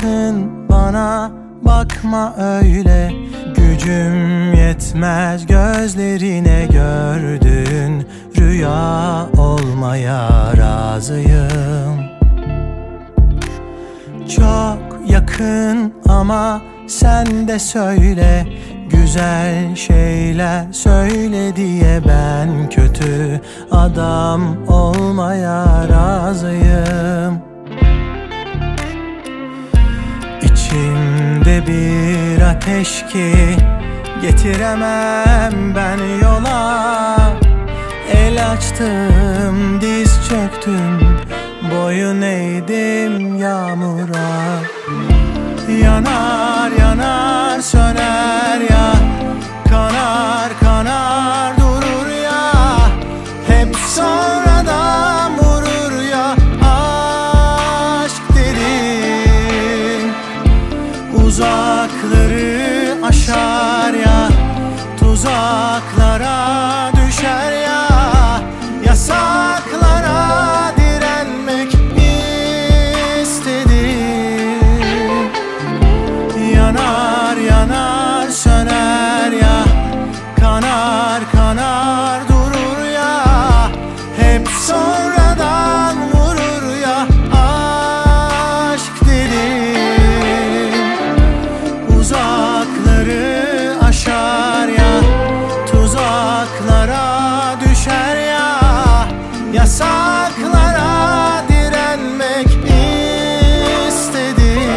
yakın, bana bakma öyle. Gücüm yetmez gözlerine, gördüğün rüya olmaya razıyım. Çok yakın ama sen de söyle, güzel şeyler söyle diye ben kötü adam olmaya razıyım. İçimde bir ateş ki getiremem ben yola. El açtım, diz çöktüm, boyun eğdim yağmura. Yanar yanar söner ya, kanar kanar durur ya, hep sonradan vurur ya. Aşk derin uzakları aşar ya, tuzaklara düşer ya, yasaklara direnmek istedim. Yanar yanar söner ya, kanar kanar durur ya, hep sonradan vurur ya. Aşk derin uzakları aşar ya, tuzaklara düşer ya, yasaklara direnmek istedim.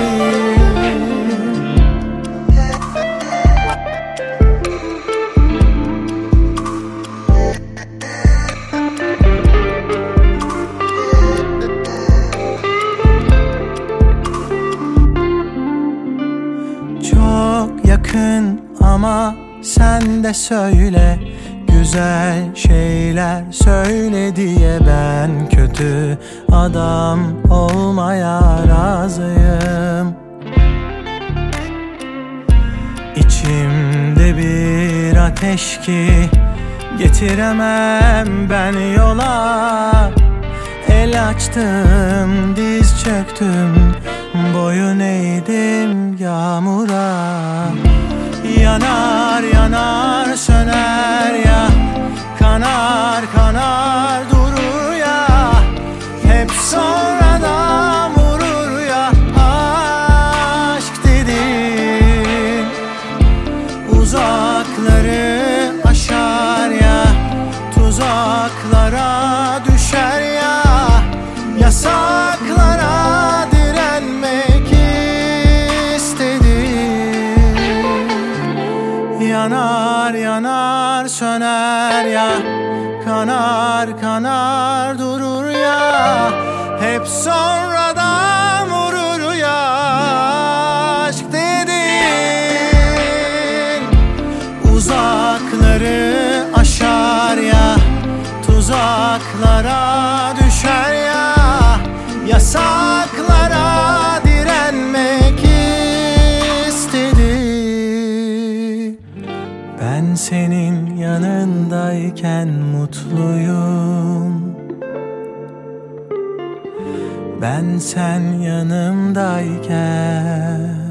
Çok yakın ama sen de söyle, güzel şeyler söyle diye ben kötü adam olmaya razıyım. İçimde bir ateş ki getiremem ben yola. El açtım, diz çöktüm, boyun eğdim yağmura. Yanar yanar söner ya, kanar kanar durur ya, hep sonradan vurur ya. Aşk dedin uzakları aşar ya, tuzaklara düşer ya, yasaklara direnmek istedim. Yanar yanar söner ya, kanar kanar durur ya, hep sonradan vurur ya. Aşk dedin uzakları aşar ya, tuzaklara düşer ya, yasaklara direnmek istedim. Ben senin yanındayken mutluyum, ben sen yanımdayken